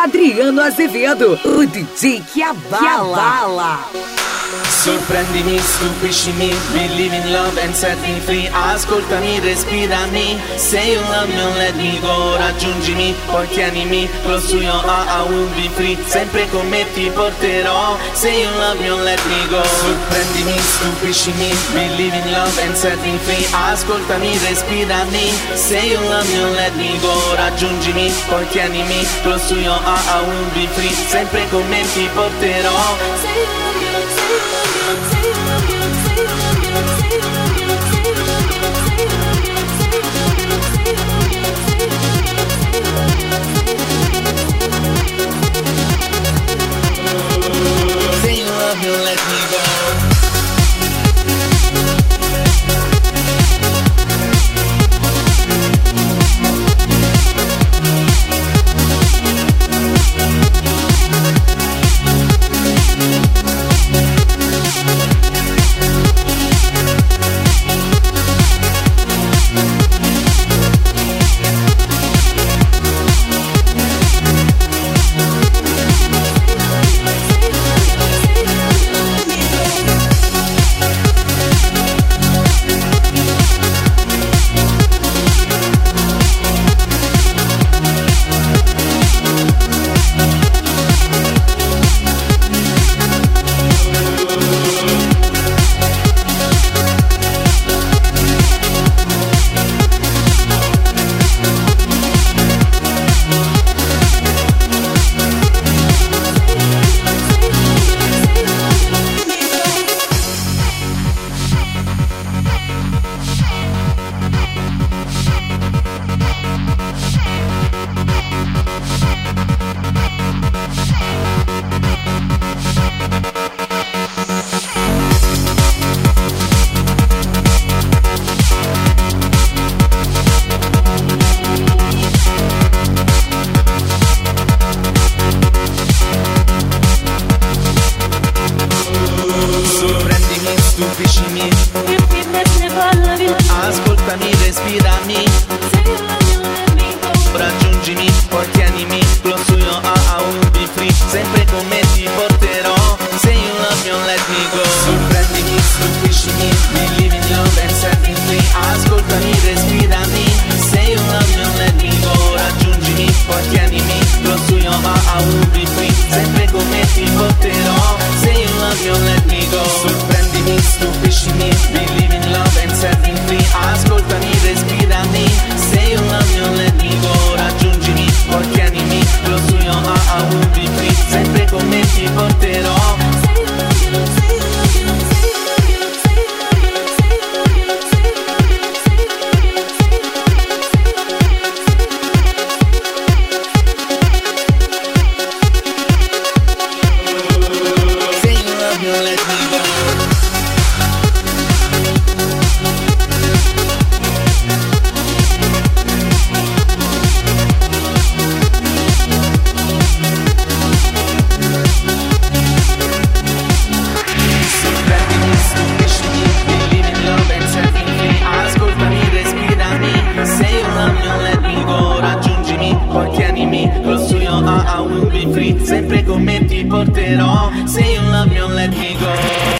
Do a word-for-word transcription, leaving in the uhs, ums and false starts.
Adriano Azevedo, o D J que abala. Que abala. Sorprendimi, stupiscimi, believe in love and set me free. Ascoltami, respirami, sei un love me, let me go. Raggiungimi, poi tienimi, close to your heart, I will be free. Sempre con me ti porterò, sei un love me, let me go. Sorprendimi, stupiscimi, believe in love and set me free. Ascoltami, respirami, sei un love me, let me go. Raggiungimi, poi tienimi, close to your heart, I will be free. Sempre con me ti porterò. Say you love me, let me go. Stupiscimi, ascoltami, respirami, raggiungimi, poi tienimi, close to your heart, I will be free. Sempre con me ti porterò, say you love me, let me go. Sorprendimi, stupiscimi, believe in love and set me free. Ascoltami, respirami, say you love me, let me go. Raggiungimi, poi tienimi, close to your heart, I will be free. Sempre con me ti porterò, say you love me, let me go. Sorprendimi, stupiscimi, believe in love and set me free. Ascoltami, respirami, say you love me, let me go. Raggiungimi, poi tienimi, close to your heart, I will be free. Sempre con me ti porterò. Say you love me, let me go.